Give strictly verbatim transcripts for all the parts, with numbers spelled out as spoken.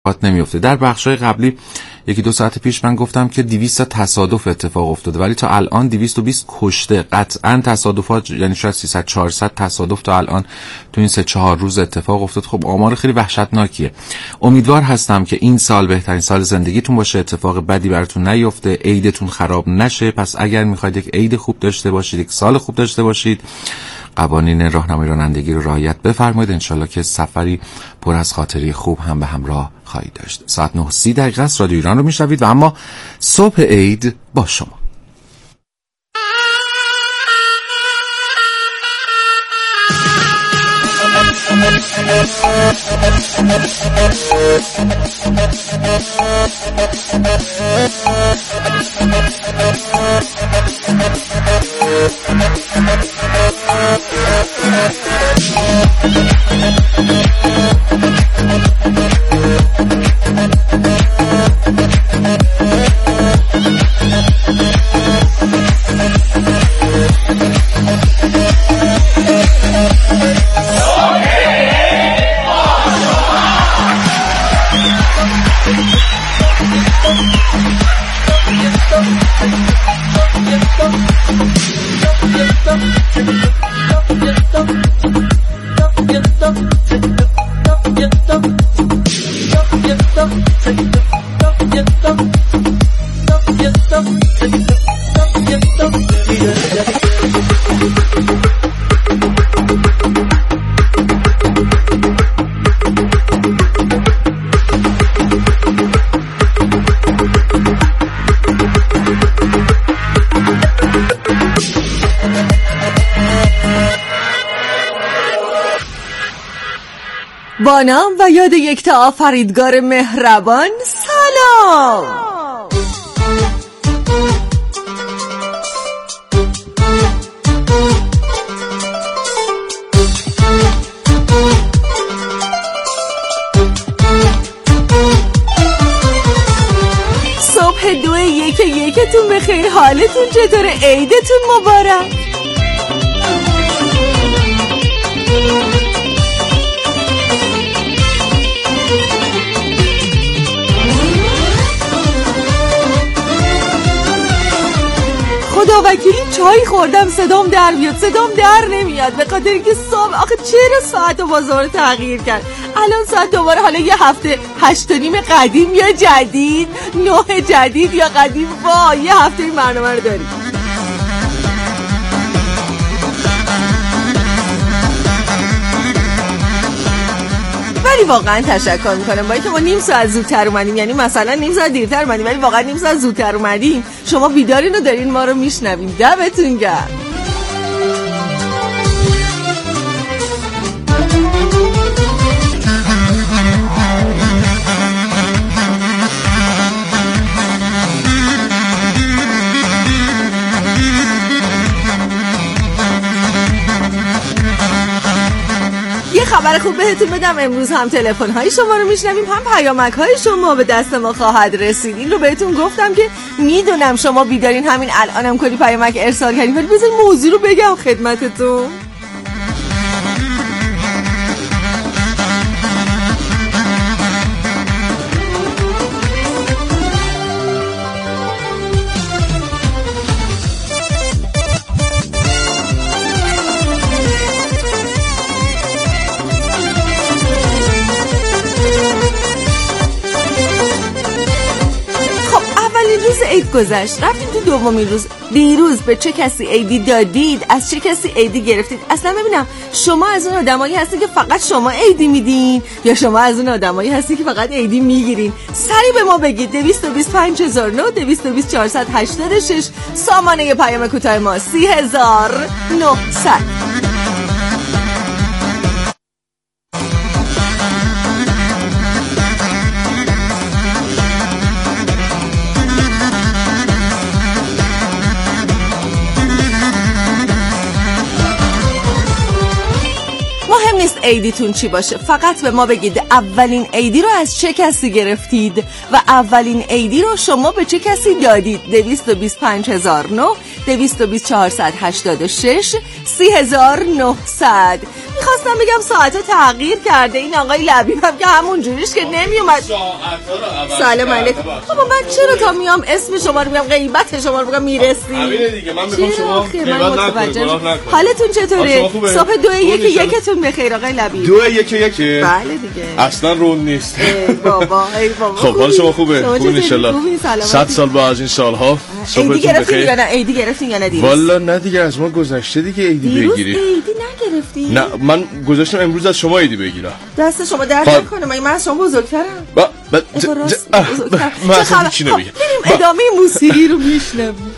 نمیفته. در بخشای قبلی یکی دو ساعت پیش من گفتم که دویست تا تصادف اتفاق افتاده، ولی تا الان دویست و بیست کشته. قطعا تصادفات، یعنی شاید سیصد چهارصد تصادف تا الان تو این سه چهار روز اتفاق افتاد. خب آمار خیلی وحشتناکیه. امیدوار هستم که این سال بهترین سال زندگیتون باشه، اتفاق بدی براتون نیفته، عیدتون خراب نشه. پس اگر میخواید یک عید خوب داشته باشید، یک سال خوب داشته باشید، قوانین راهنمای رانندگی رو رعایت بفرمایید. انشالله که سفری پر از خاطری خوب هم به همراه خواهید داشت. ساعت نه و سی دقیقه است. رادیو ایران رو میشنوید و اما صبح عید با شما. با نام و یاد یکتا آفریدگار مهربان، سلام. صبح دو یک یکتون بخیر. حالتون چطوره؟ عیدتون مبارک. خدا وکیلی چای خوردم صدام در بیاد، صدام در نمیاد به خاطر اینکه صبح آخه چرا ساعت بازار تغییر کرد. الان ساعت دوباره حالا یه هفته هشت و نیم قدیم یا جدید، نه جدید یا قدیم. وای یه هفته این برنامه رو داریم. ولی واقعا تشکر میکنم با اینکه ما نیم ساعت زودتر اومدیم، یعنی مثلا نیم ساعت دیرتر اومدیم ولی واقعا نیم ساعت زودتر اومدیم. شما بیدارین و دارین ما رو میشنوین. دمتون گرم. خبر خوب بهتون بدم، امروز هم تلفن های شما رو میشنویم، هم پیامک های شما به دست ما خواهد رسید. این رو بهتون گفتم که میدونم شما بیدارین، همین الانم کلی پیامک ارسال کردیم، ولی بذارید موضوع رو بگم خدمتتون. عید گذشت، رفتیم تو دومین روز. دیروز به چه کسی عیدی دادید؟ از چه کسی عیدی گرفتید؟ اصلا ببینم شما از اون آدمایی هستین که فقط شما عیدی میدین یا شما از اون آدمایی هستین که فقط عیدی میگیرین؟ سری به ما بگید. دویست و بیست پنج هزار و نه، دویست و بیست چهارصد و هشتاد و شش، سامانه پیام کوتاه ما سی هزار و نهصد. نیست عیدیتون چی باشه، فقط به ما بگید اولین عیدی رو از چه کسی گرفتید و اولین عیدی رو شما به چه کسی دادید. دویست و بیست پنج هزار و نه، دویست و بیست چهارصد و هشتاد و شش، سی هزار و نهصد. میخواستم بگم ساعت تغییر کرده. این آقای لبیب هم که همون جوریش که نمیومد. سلام علیکم. بابا من چرا تا میام اسم شما رو میام غیبت شما رو بگم میرسی؟ همینه دیگه، من میگم شما غیبت نکنید. حالتون چطوره؟ صبح دو یک یکتون بخیر آقای لبیب. دو یک یک؟ بله دیگه. اصلا رون نیست. ای بابا ای بابا. خب حال شما خوبه؟ خوب ان شاء الله. صد سال بعد از این سالها صبحتون بخیر. یا نه عیدی گرفتین یا نه دیروز؟ والا نه دیگه، از ما گذشته دیگه عیدی بگیری. عیدی نگرفتی؟ نه من گذاشتم امروز از شما عیدی بگیرم. دست شما درد نکنه، من از شما بزرگترم. با من اصلا چی نمیگم. بریم ادامه موسیقی رو میشنویم.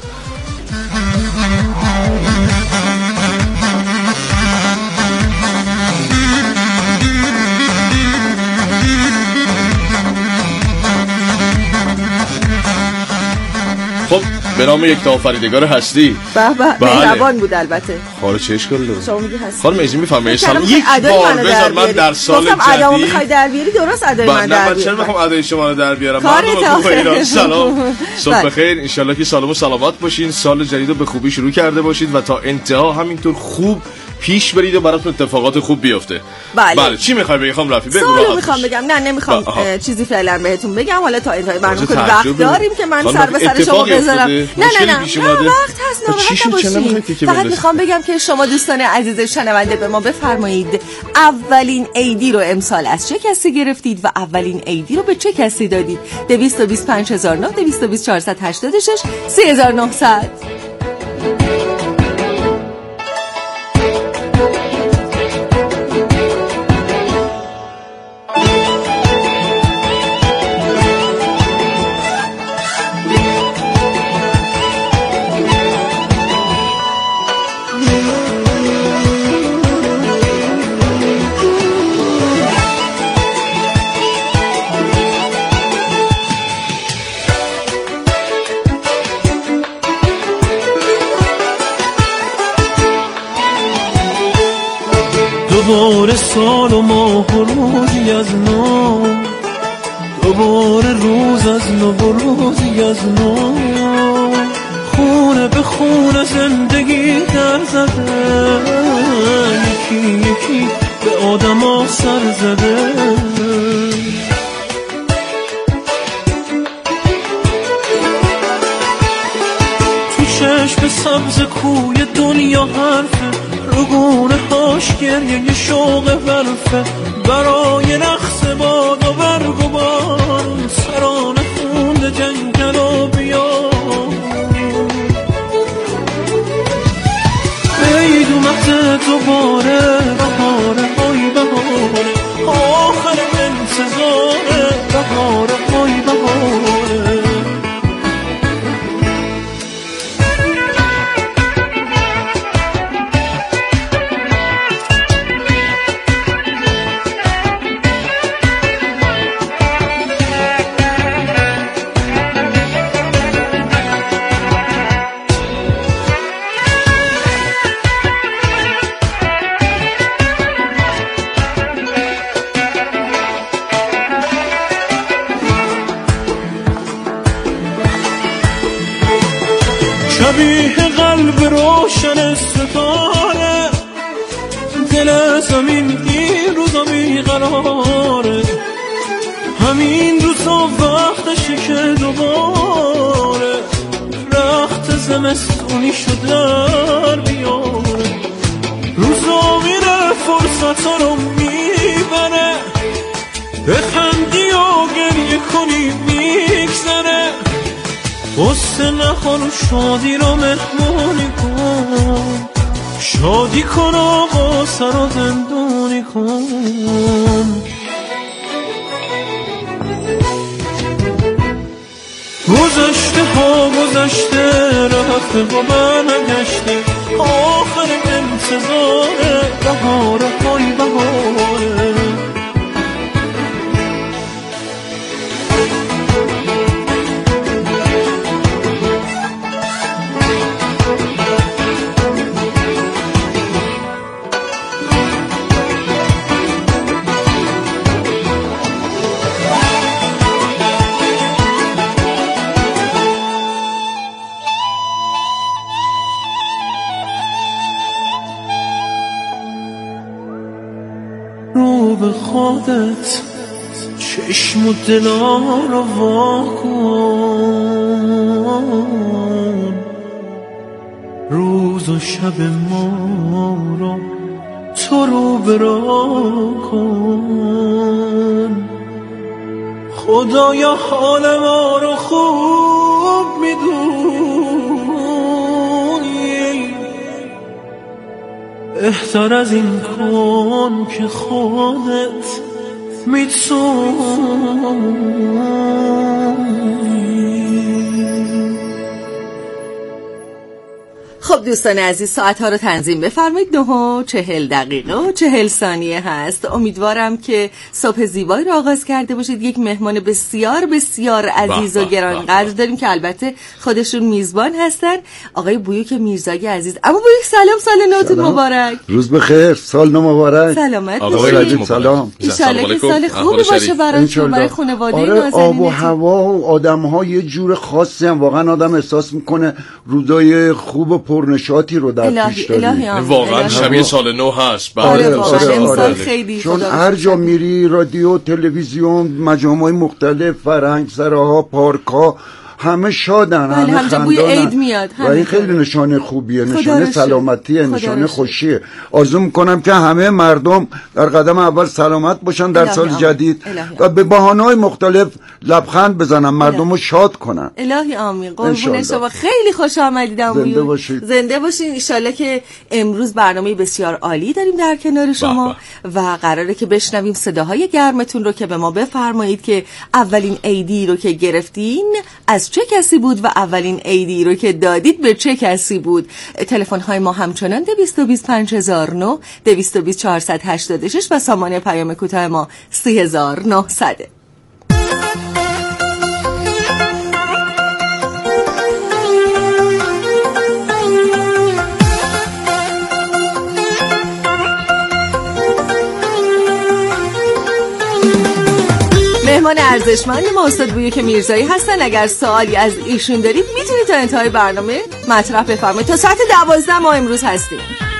خب به نام یک تا آفریدگار هستی. به به مهربان بود البته. خاله چه اشکال داره؟ شما میگی هستی. خانم ایزی میفهمه سال یک بار بذار من در سال جدید. گفتم ادامو میخوای در بیاری، درست ادای من در بیاری. من چرا میخوام ادای شما رو در بیارم؟ مردم خوب ایران سلام. صبح بخیر، ان شاءالله که سالم و سلامت باشین. سال جدید رو به خوبی شروع کرده باشید و تا انتها همینطور خوب پیش برید و براتون اتفاقات خوب بیفته. بله, بله. چی میخوای بگی خانم رفی؟ بگو. سوالو میخوام بگم. نه نمیخوام چیزی فعلا بهتون بگم، حالا تا انتهای برنامه خیلی وقت داریم که من سر به سر شما بذارم. نه نه نه نه وقت هست، ناراحت نباشید. فقط میخوام بگم که شما دوستان عزیز شنونده به ما بفرمایید اولین عیدی رو امسال از چه کسی گرفتید و اولین عیدی رو به چه کسی دادید؟ دویست و بیست و پنج هزار و نه، دویست و بیست چهارصد و هشتاد و شش، سه هزار و نهصد. دوباره سال و ماه و روزی از نو، دوباره روز از نو و روزی از نو، خونه به خونه زندگی در زده، یکی یکی به آدم ها سر زده. تو چشم سبز کوی دنیا حرفه، رگونه هاش گریه یه شوق برفه، برای رقص باد و برگ و بارون، سران خونده جنگل و بیار. عید اومده دوباره، بهاره های بهاره، آخر انتظاره، بهاره های بهاره. شبیه قلب روشن ستاره، دل زمین این روزا بیقراره، همین روزا وقتشه که دوباره رخت زمستونی شد در بیاره. روزا میره فرصتا رو میبره، بخندی و گریه کنی میگذره، غصه نخور و شادی رو مهمونی کن، شادی کن و غصه رو زندونی کن. گذشته ها گذشته رفته و برنگشته، آخر انتظاره، بهاره های بهاره. خودت چشم و دلا رو وا کن، روز و شب ما رو تو رو برا کن. خدایا حال ما رو خوب میدونی، بهتر از این کن که خودت میتونی. خب دوستان عزیز، ساعت ها رو تنظیم بفرمایید. نه و چهل دقیقه و چهل ثانیه هست. امیدوارم که صبح زیبایی رو آغاز کرده باشید. یک مهمان بسیار بسیار عزیز و گرانقدر داریم که البته خودشون میزبان هستن، آقای بویوک میرزایی عزیز. اما بویوک سلام، سال نوتون مبارک. روز بخیر، سال نو مبارک. سلامت باشید. سلام. ان شاءالله که سال خوبی باشه براتون، برای خانواده آره، نازنینتون. آب و هوا و آدم‌ها یه جور خاصی هم واقعا آدم احساس میکنه روزای خوب و پرنشاطی رو در پیش داریم. واقعا شبیه سال نو هست. آره واقعا امسال خیلی، چون هر جا میری رادیو، تلویزیون، مجامع مختلف، فرهنگسراها، پارک‌ها، همه شادن، بله، همه همجا بوی عید میاد و این خیلی نشانه خوبیه، نشانه سلامتیه، نشانه خوشیه. آرزو میکنم که همه مردم در قدم اول سلامت باشن در سال آمین. جدید الهی و به بهانه‌های مختلف لبخند بزنن، مردم رو شاد کنن. الهی آمین. قربون شما، خیلی خوش آمدید. زنده باشید. زنده باشین. انشالله که امروز برنامه بسیار عالی داریم در کنار شما و قراره که بشنویم صداهای گرمتون رو که به ما بفرمایید که اولین عیدی رو که گرفتین از چه کسی بود و اولین عیدی رو که دادید به چه کسی بود. تلفن های ما همچنان دویست و بیست پنج هزار و نه، دویست و بیست چهارصد و هشتاد و شش و سامانه پیام کوتاه ما سی هزار و نهصد. مهمان ارزشمند ما استاد بویوک میرزایی هستن. اگر سوالی از ایشون دارید میتونید تا انتهای برنامه مطرح بفرمایید. تا ساعت دوازده ما امروز هستیم.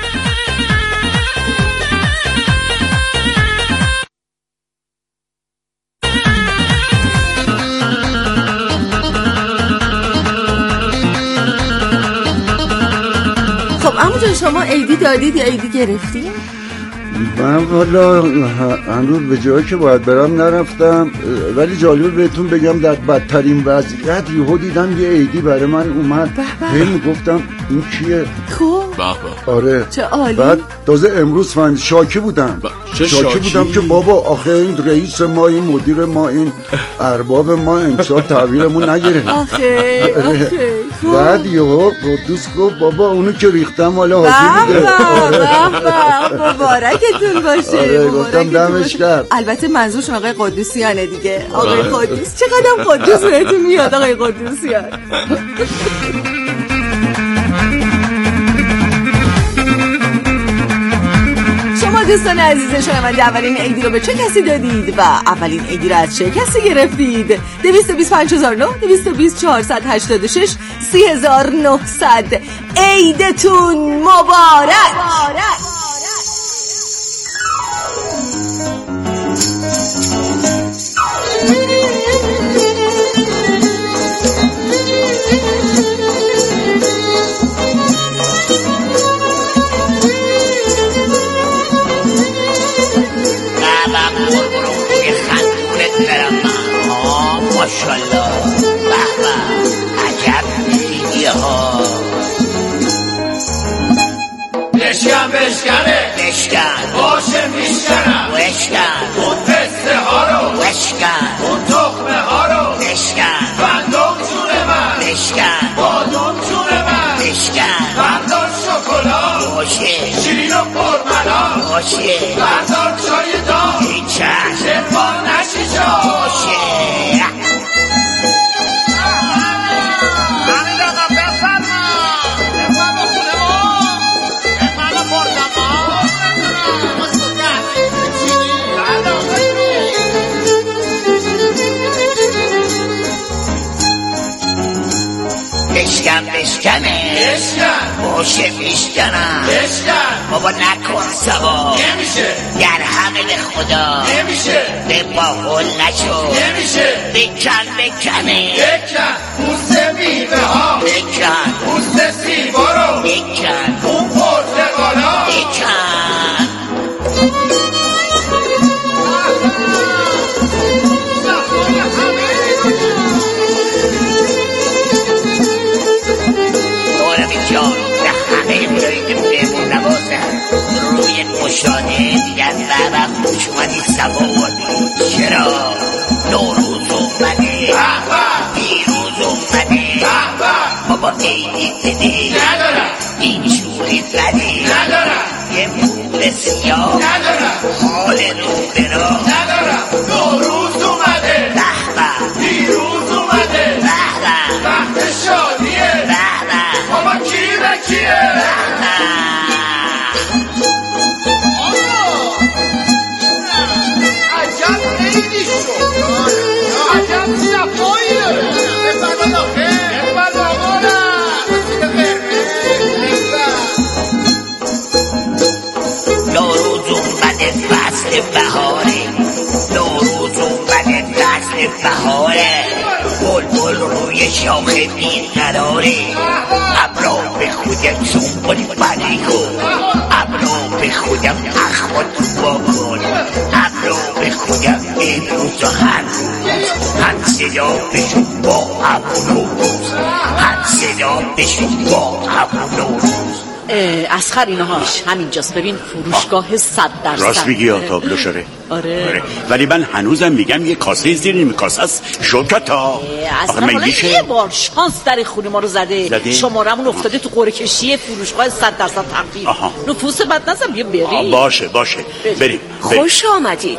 خب عمو شما عیدی دادید یا عیدی گرفتید؟ من والا هنوز به جایی که باید برم نرفتم، ولی جالبه بهتون بگم در بدترین وضعیت یهو دیدم یه عیدی برای من اومد. هی میگفتم این کیه؟ خوب. آره چه عالی. بعد تازه امروز فهمید شاکی بودم. چه شاکی, شاکی بودم که بابا آخه این رئیس ما، این مدیر ما، این ارباب ما امسال تحویلمون نگرفت. آخه آخه بعد یهو قدوس گفت بابا اونو که ریختم حالا حاجی بوده. به به مبارکتون باشه. آره گفتم دمش کرد. البته منظورشون آقای قدوسیانه دیگه. آقای قدوس چقدر قدوس بهتون میاد آقای قدوسیان. شما دوستان عزیز شنونده اولین عیدی رو به چه کسی دادید و اولین عیدی رو از چه کسی گرفتید؟ دویست و بیست پنج هزار و نه، دویست و بیست چهارصد و هشتاد و شش، سی هزار و نهصد. عیدتون مبارک. ماشالله بابا عجب عیدی ها. بشکن بشکنه بشکن باشه میشکنم، بشکن اون پسته ها رو بشکن، اون تخمه ها رو بشکن، بندم جون من بشکن، بادم جون من بشکن، بردار شکلا باشه شیرین و پرملا باشه، بردار چای دار این چشم چرپان نشی جا باشه. بشکن بگم بشکنه بشکن باشه میشکنم بشکن بابا نکن سوا نمیشه در حق خدا نمیشه به باقل نشو نمیشه بکن بکنه بکن پوست میوه ها بکن پوست سیبا رو بکن اون پرتقالا بکن دورم جان به همه برایی که بهمون نوازن روی مشاهده دیگر بابا خوش اومدی سواری چرا نوروز اومده پیروز اومده بابا عیدی بده ندارم این شوری بده ندارم یه پول سیاه ندارم حال رو برا ندارم نوروز اومده به به پیروز اومده به به وقت شادیه به به بابا کی به کیه عجب خیلی شد عجب صفایی داره بفرمال آخه بفرمال آقارم رسید نوروز اومده فصل بهاره نوروز اومده فصل بهاره بلبل روی شاخه بیقراره ابرا به خودم سنبول بری کن ابرا به خودم اخوات با کن ابرا به خودم امروز و هر روز هم صدا بشون با ابو نوروز هم صدا بشون با ابو نوروز اسخر اینهاش همینجاست. ببین فروشگاه صد درصد. راست میگی یا تابلو شده. آره. آره ولی من هنوزم میگم یه کاسه زیر این کاسه است شوکتا. آخه حالا یه بار شانس در خونه ما رو زده, زده؟ شمارمون افتاده تو قرعه کشی فروشگاه صد درصد تخفیف. نفوس بد نزن بیا بریم. باشه باشه بریم, بریم. خوش آمدید.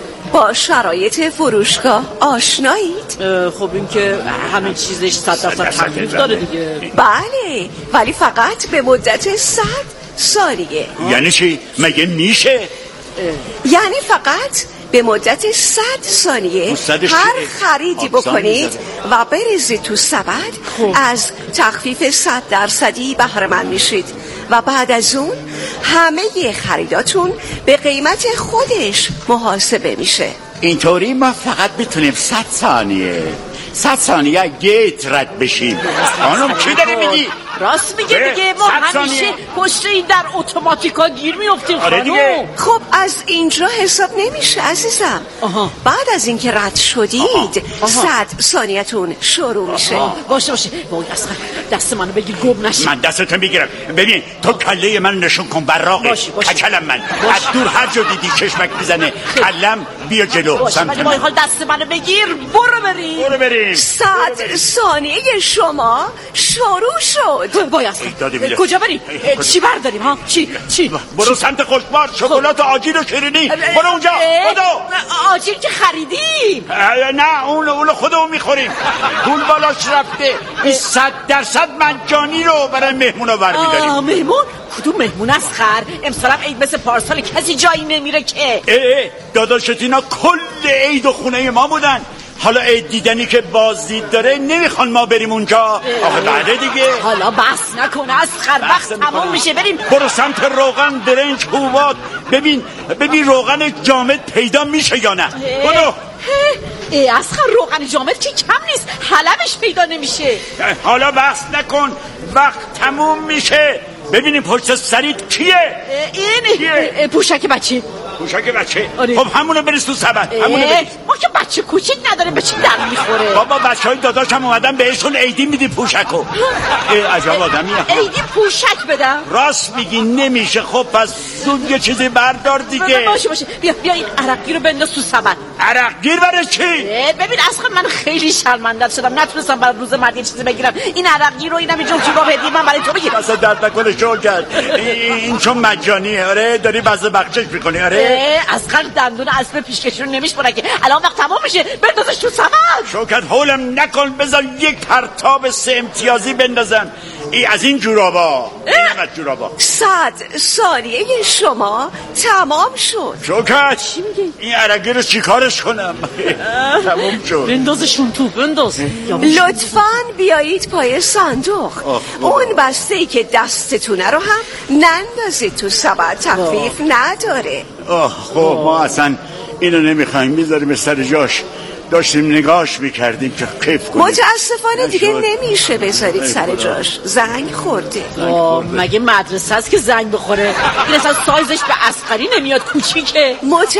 با شرایط فروشگاه آشنایید؟ خب این که همه چیزش صد درصد تخفیف داره دیگه. بله ولی فقط به مدت صد ثانیه. یعنی چی؟ مگه میشه؟ یعنی فقط به مدت صد ثانیه هر خریدی بکنید و بریزید تو سبد از تخفیف صد درصدی بهره مند میشید و بعد از اون همه خریداتون به قیمت خودش محاسبه میشه. اینطوری ما فقط میتونیم صد ثانیه صد ثانیه گیت رد بشیم. خانم چی داری میگی؟ راست میگه دیگه ما همیشه پشت این در اتوماتیکا گیر میافتیم خانم. خب از اینجا حساب نمیشه عزیزم. آها. بعد از اینکه رد شدید صد ثانیتون شروع میشه. آها. باشه باشه وای اصلا دست منو بگیر گم نشی. من دستتو میگیرم. ببین تو کله من نشون کن براقه کچلم من باشه. از دور هر جا دیدی چشمک میزنه کلم بیا جلو سمت من. حال دست منو بگیر برو بریم برو بریم. صد ثانیه شما شروع شد. وای اصلا کجا بریم؟ چی برداریم ها؟ چی؟ چی؟ برو سمت خوشبار شکلات آجیل و شیرینی برو اونجا خودو آجیل که خریدیم. نه اون اون خودمون میخوریم پول بالاش رفته این صد درصد مجانی رو برای مهمونا برمیداریم. مهمون؟ کدوم مهمون از خر؟ امسالم عید مثل پارسال کسی جایی نمیره که. اه داداشتینا کل عید و خونه ما بودن حالا عید دیدنی که بازدید داره نمیخوان ما بریم اونجا. آخه بعده دیگه حالا بس نکنه از خر وقت تمام میشه بریم. برو سمت روغن برنج حوبات ببین ببین روغن جامد پیدا میشه یا نه. برو از خر روغن جامد که کم نیست حلبش پیدا نمیشه. حالا بس نکن وقت تموم میشه. ببینیم پشت سرید کیه؟ این پوشک بچه. پوشک بچه؟ آره. خب همونو بریز تو سبد همونو بریز. ما که بچه کوچیک نداریم به چی در میخوره؟ بابا بچه های داداش هم اومدن بهشون عیدی میدی پوشکو. عجب آدمی ها. عیدی پوشک بدم؟ راست میگی نمیشه. خب پس زود یه چیزی بردار دیگه. باشه باشه بیا بیا این عرقگیر رو بنداز تو سبد. عرقگیر برای چی؟ ببین اصلا من خیلی شرمنده شدم نتونستم برای روز مرد یه چیزی بگیرم. این عرقگیر رو اینم اینجا جواب هدیه من برای تو بگیرم. اصلا درد نکنه شغل کرد. این چون مجانیه. آره داری بازه بخشش میکنی. آره از قل دندون اسب پیشکشی رو نمیشمونه که الان وقت تمام میشه بندازش تو سبد. شوکت هولم نکن بذار یک پرتاب سه امتیازی بندازم. ای از این جورابا، این از جورابا. صد ثانیه شما تمام شد. شوکت این عرقی رو چی کارش کنم؟ تمام شد. بندازشون تو، بنداز. لطفاً بیایید پای صندوق. اون بسته ای که دستتونه رو هم نندازید تو، سبد تخفیف نداره. آه خب ما اصلا اینو نمیخوایم، میذاریم سر جاش. داشتیم نگاش میکردیم که کیف کنیم. متاسفانه دیگه نمیشه بذارید سر جاش، زنگ خورده. مگه مدرسه است که زنگ بخوره؟ این اصلا سایزش به اصغری نمیاد، کوچیکه.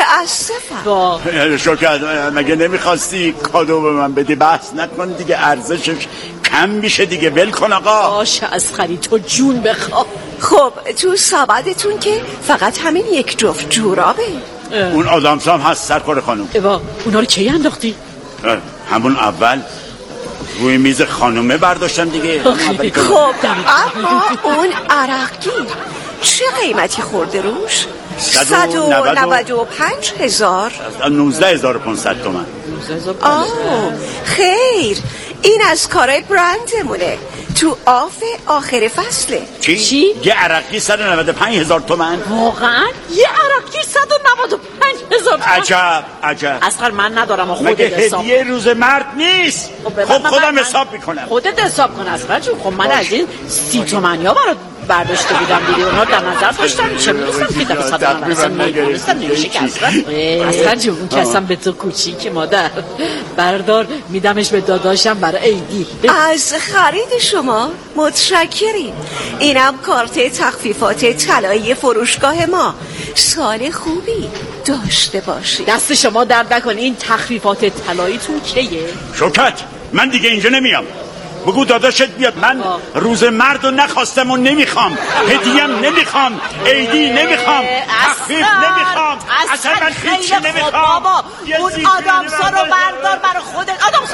متاسفم. شوکت مگه نمیخواستی کادو به من بدی؟ بحث نکن دیگه، ارزشش کم میشه دیگه، ول کن آقا. باشه اصغری تو جون بخواه. خب تو سبدتون که فقط همین یک جفت جورابه. اون آدامسام هست سرکار خانم. ایوا اونا رو کی انداختی؟ همون اول روی میز خانومه برداشتم دیگه. خب اما اون عرقی چه قیمتی خورده روش؟ صد و نود و پنج هزار نوزده هزار و پانصد تومن. آه خیر، این از کارای برندمونه، تو آف آخر فصله. چی؟ چی؟ یه عرقی صد و نود و پنج هزار تومن؟ واقعا؟ یه عرقی صد و نود و پنج هزار تومن؟ عجب عجب. اصغر من ندارم، خودت مگه حساب. هدیه روز مرد نیست؟ خب خودم حساب میکنم. خودت حساب کن اصغر جون. خب من از این سی تومنی ها برات برداشته بودم دیگه، اونا در نظر داشتم. چه میدونستم که در صد و نود میدونستم نمیشه که اصغر. اصغر جون اون که اصلا به تو کوچیک مادر، بردار میدمش به داداشم برای عیدی. از خرید شما متشکریم. اینم کارت تخفیفات طلایی فروشگاه ما. سال خوبی داشته باشید. دست شما درد نکنه. این تخفیفات طلاییتون کیه؟ شوکت من دیگه اینجا نمیام. بگو داداشت بیاد. من روز مرد رو نخواستم و نمیخوام، هدیم نمیخوام، عیدی نمیخوام، تخفیف نمیخوام، اصلا من هیچی نمیخوام. بابا اون آدامسا رو بردار برای خودت. آدامسا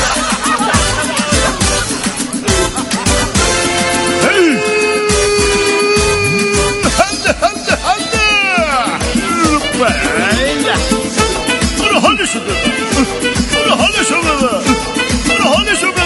برو حالشو ببر، برو حالشو ببر، برو حالشو ببر.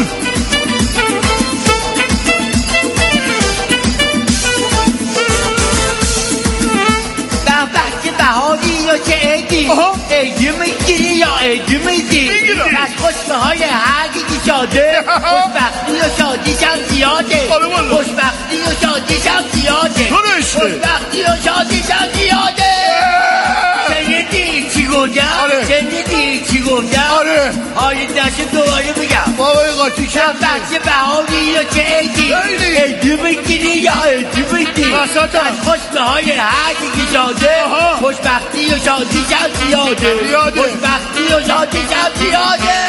بهاری یا چه عیدی؟ عیدی میگیری یا عیدی میدی؟ از خوشبه های هرگی که شاده، خوشبختی و شادیشم زیاده، خوشبختی و شادیشم زیاده، خوشبختی و شادیشم زیاده. شنیدی چی گفتم؟ شنیدی چی گفتم؟ آره داشت دوباره بگم. بابای قاطی کرد بخش بهاری یا چه عیدی؟ عیدی میگیری یا عیدی میدی؟ از خوشبه های هرگی که شاده، خوشبختی و شادی شد زیاده، خوشبختی و شادی شد زیاده.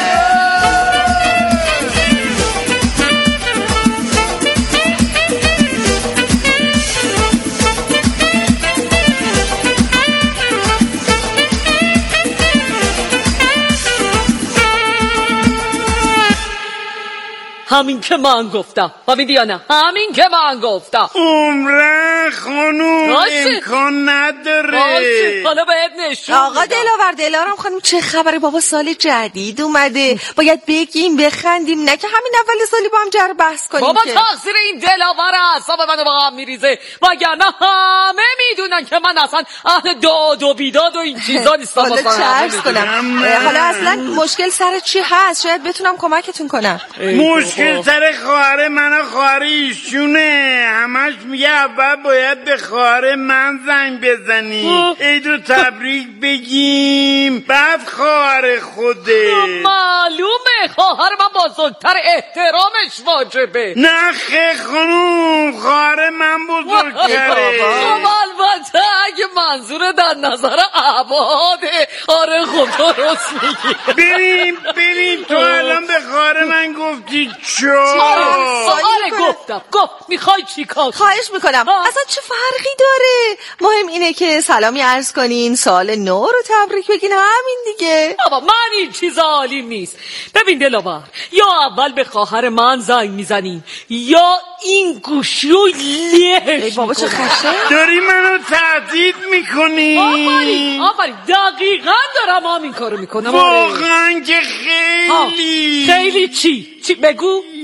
همین که من گفتم. فهمیدی یا نه؟ همین که من گفتم. عمره خانوم امکان نداره. حالا بهت نشون آقا دلاور دلارم خانم چه خبره؟ بابا سال جدید اومده، باید بگیم بخندیم، نه که همین اول سالی با هم جر بحث کنیم. بابا که تقصیر این دلاور اعصاب منو با هم میریزه، وگرنه همه میدونن که من اصلا اهل داد و بیداد و این چیزا نیستم. حالا چرس کنم. حالا اصلا مشکل سر چی هست؟ شاید بتونم کمکتون کنم. مشکل سر خواهر من و خواهر ایشونه. همش میگه اول باید به خواهر من زنگ بزنی، عیدو تبریک بگیم، بعد خواهر خوده. معلومه خواهر من بزرگتر، احترامش واجبه. نه خیلی خانوم، خواهر من بزرگتره. خب البته اگه منظور در نظر ابعاده. آره خب درست میگی. بریم بریم. تو الان به خواهر من گفتی چو؟ آره گفتم. گفت میخوای چی کار؟ خواهش میکنم. اصلا چه فرقی داره؟ مهم اینه که سلامی عرض کنین، سال نو رو تبریک بگین، همین دیگه. بابا من این چیز عالیم نیست. ببین دلاور، یا اول به خواهر من زنگ میزنین یا این گوشی رو لهش. ای بابا چه خشه؟ داری منو تهدید میکنی؟ آفرین آفرین دقیقا دارم همین کارو میکنم. واقعا که خیلی خیلی چی؟ چی بگو؟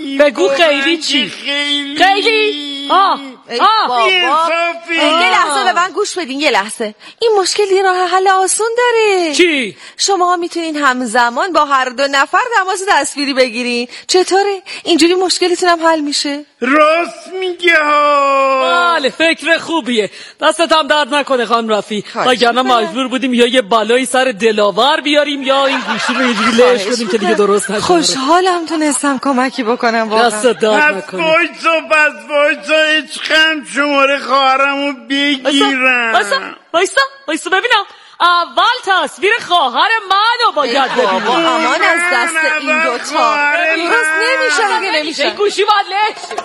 بگو خیلی چی؟ خیلی خیلی؟ آه آه بابا یه لحظه به من گوش بدین یه لحظه. این مشکلی راه حل آسون داره. چی؟ شما میتونین همزمان با هر دو نفر تماس تصویری بگیرین. چطوره؟ اینجوری مشکلتون هم حل میشه. راست میگه ها. بله فکر خوبیه. دستت هم درد نکنه خانم رفی. وگرنه مجبور بودیم یا یه بالایی سر دلاور بیاریم یا این گوشی رو اینجوری لش کنیم که دیگه درست نشه. خوشحالم تونستم کمکی بکنم واقعا. دستت درد نکنه. پس وایسا پس وایسا اچخم شماره خواهرمو بگیرم. وایسا وایسا وایسا ببینم. اول تصویر خواهر منو باید ببینم. بابا امان از دست این دوتا درست نمیشه اگه نمیشه. این گوشی باید لش.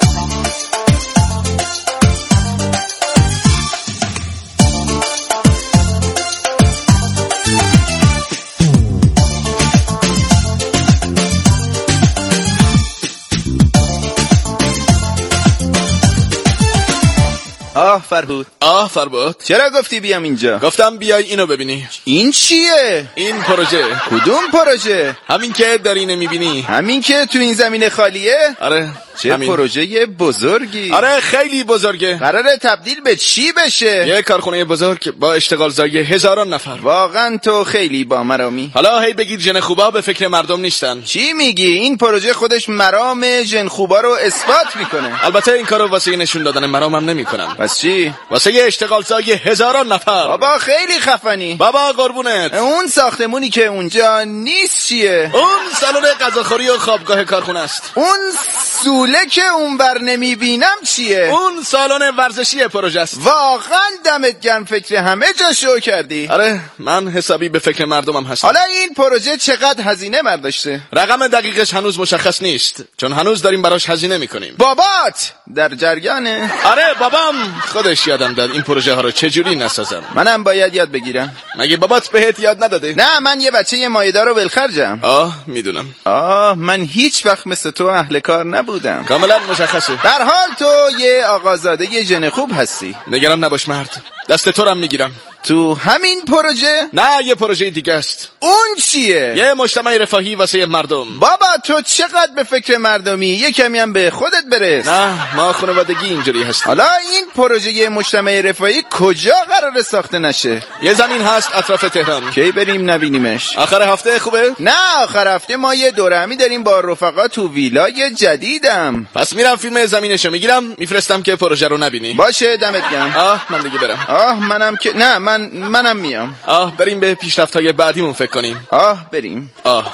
آه فربود آه فربود چرا گفتی بیام اینجا؟ گفتم بیای اینو ببینی. این چیه؟ این پروژه. کدوم پروژه؟ همین که داری اینو میبینی. همین که تو این زمین خالیه؟ آره چه همین. پروژه بزرگی. آره خیلی بزرگه. قراره تبدیل به چی بشه؟ یه کارخونه بزرگ با اشتغال زایی هزاران نفر. واقعا تو خیلی با مرامی. حالا هی بگید جن خوبا به فکر مردم نیستن. چی میگی؟ این پروژه خودش مرام جن خوبا رو اثبات میکنه. البته این کارو واسه نشون دادن مرامم نمیکنن. پس چی؟ واسه اشتغال زایی هزاران نفر. بابا خیلی خفنی. بابا قربونت. اون ساختمونی که اونجا نیست چیه؟ اون سالن غذاخوری و خوابگاه کارخونه است. اون سوله که اون بر نمیبینم چیه؟ اون سالن ورزشی پروژه است. واقعا دمت گرم فکر همه جا شو کردی. آره من حسابی به فکر مردمم هستم. حالا این پروژه چقدر هزینه برداشته؟ رقم دقیقش هنوز مشخص نیست چون هنوز داریم براش هزینه میکنیم. بابات در جریانه؟ آره بابام خودش یادم داد این پروژه ها رو چجوری نسازم. منم باید یاد بگیرم. مگه بابات بهت یاد نداده؟ نه من یه بچه مایه‌دار و ولخرجم. آه میدونم. آه من هیچ وقت مثل تو اهل کار نبودم. کاملا مشخصه. در حال تو یه آقازاده یه جن خوب هستی. نگران نباش مرد. دست تو رم میگیرم. تو همین پروژه؟ نه یه پروژه دیگه است. اون چیه؟ یه مجتمع رفاهی واسه مردم. بابا تو چقدر به فکر مردمی، یه کمی هم به خودت برس. نه ما خانوادگی اینجوری هستیم. حالا این پروژه مجتمع رفاهی کجا قراره ساخته نشه؟ یه زمین هست اطراف تهران. کی بریم نبینیمش؟ آخر هفته خوبه؟ نه آخر هفته ما یه دوره همی داریم با رفقا تو ویلای جدیدم. پس میرم فیلم زمینشو میگیرم میفرستم که پروژه رو نبینی. باشه دمت گرم. آه من دیگه برم. آه منم که نه من منم میام. آه بریم به پیشرفت‌های بعدیمون فکر کنیم. آه بریم. آه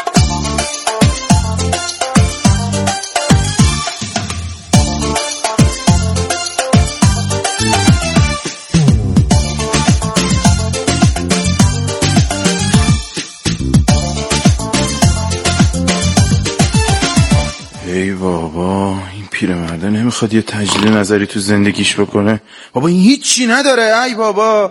ای بابا این پیرمرده نمیخواد یه تجدید نظری تو زندگیش بکنه. بابا این هیچی نداره. ای بابا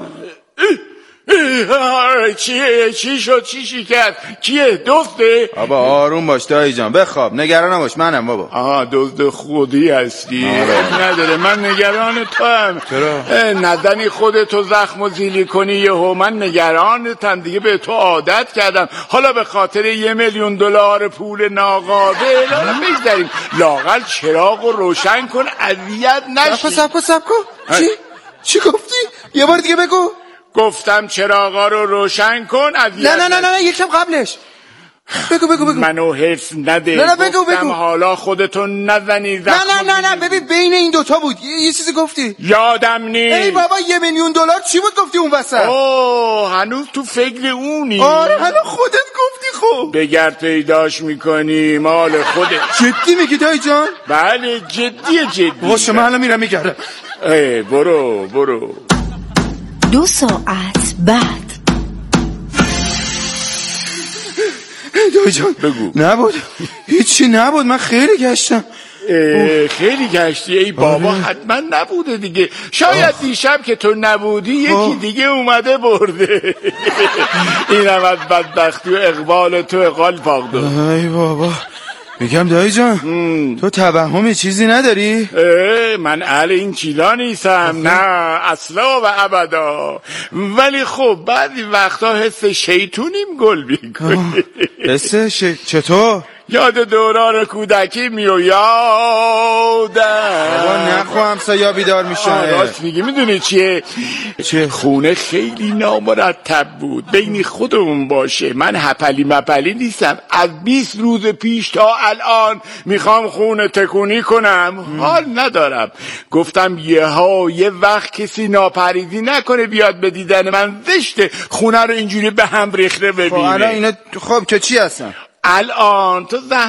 چیه چی شد چی شی کرد کیه دزده؟ بابا آروم باش دایی جان بخواب نگران نباش منم بابا. آها دزد خودی هستی. آره. نداره من نگران تو هم. چرا؟ ندنی خودتو زخم و زیلی کنی یهو من نگرانتم دیگه به تو عادت کردم. حالا به خاطر یه میلیون دلار پول ناقابل حالا بگذاریم لااقل چراغ رو روشن کن اذیت نشی. سب کن سب کن چی؟ چی گفتی؟ یه بار دیگه بگو. گفتم چراغا رو روشن کن اذیت نه نه نه نه یکم قبلش بگو بگو بگو. منو حرف نده. نه نه بگو گفتم بگو. حالا خودتو نزنی زخم. نه نه نه نه ببین بین این دوتا بود یه, یه چیزی گفتی یادم نیست. ای بابا یه میلیون دلار چی بود گفتی اون وسط؟ اوه هنوز تو فکر اونی. آره حالا خودت گفتی. خب بگرد پیداش میکنی مال خودت. جدی میگی دایی جان؟ بله جدی جدی. باشه من الان میرم میگردم. ای برو برو. دو ساعت بعد دایی جان بگو. نبود هیچی نبود من خیلی گشتم. خیلی گشتی ای بابا. آره. حتما نبوده دیگه. شاید آه. دیشب که تو نبودی یکی آه. دیگه اومده برده. این هم از بدبختی و اقبال تو اقال پاک داد. ای بابا میگم دایی جان ام. تو توهمی چیزی نداری؟ من اهل این چیزا نیستم. نه اصلا و ابدا. ولی خب بعضی وقتا حس شیطونیم گل میکنه. حس ش... چطور؟ یاد دوران کودکی میو یادم. بابا نخو همسایه‌ها بیدار میشن. راست میگی. میدونی چیه؟ چه خونه خیلی نامرتب بود، بین خودمون باشه. من هپلی مپلی نیستم، از بیست روز پیش تا الان میخوام خونه تکونی کنم، حال ندارم. گفتم یه ها یه وقت کسی ناپریدی نکنه بیاد به دیدن من، زشته خونه رو اینجوری به هم ریخته ببینه. خب الان اینا خب که چی هستن؟ الان تو